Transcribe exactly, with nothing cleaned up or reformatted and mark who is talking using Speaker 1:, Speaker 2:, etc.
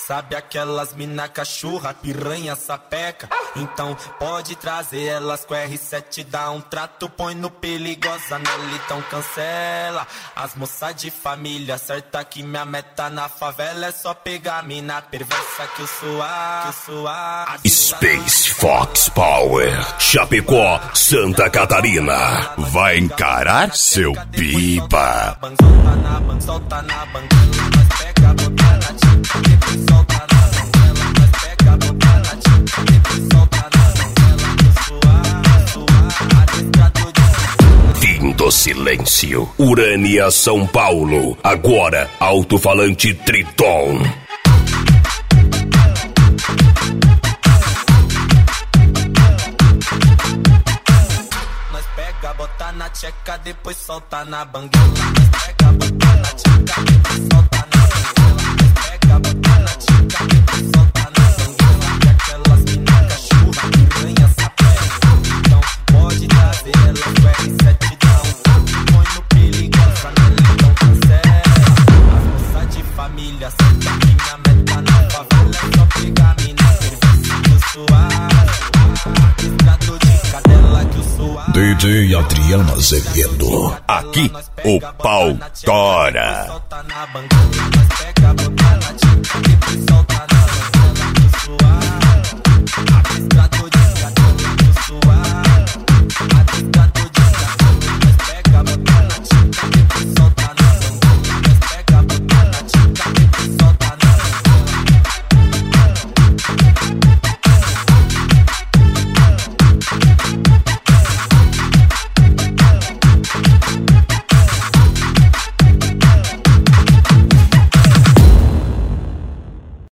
Speaker 1: Sabe aquelas mina cachorra, piranha, sapeca? Então pode trazer elas com R sete, dá um trato, põe no perigosa nela, então cancela. As moças de família, certa que minha meta na favela é só pegar mina perversa que eu suar, que eu suar.
Speaker 2: Space Fox Power, Chapecó, Santa Catarina. Vai encarar, seu pipa?
Speaker 1: Solta na banguela, solta na banguela, mas pega, bota na tinta, depois solta na banguela, mas pega, bota na tinta, depois solta na banguela, que eu suar, suar, adestrado de...
Speaker 2: Fim do silêncio, Urânia, São Paulo. Agora, alto-falante Triton.
Speaker 1: Bota na tcheca, depois solta na banguela. Mas pega, bota na tcheca, depois solta na banguela. Mas pega, bota na tcheca, depois solta na banguela. E aquelas mina cachorra, piranha, sapeca. Então pode trazer elas com R sete, dá um toque, põe no perigosa nela, então cancela. As moças de família, senta que minha meta na favela é só pegar mina perversa que eu suar. Adestrado de cadela que eu suar.
Speaker 2: D J Adriano Azevedo. Aqui o pau tora.
Speaker 1: Solta na banguela, mas pega, bota na tinta, depois solta na banguela que eu suar. Adestrado de cadela que eu suar. Adestrado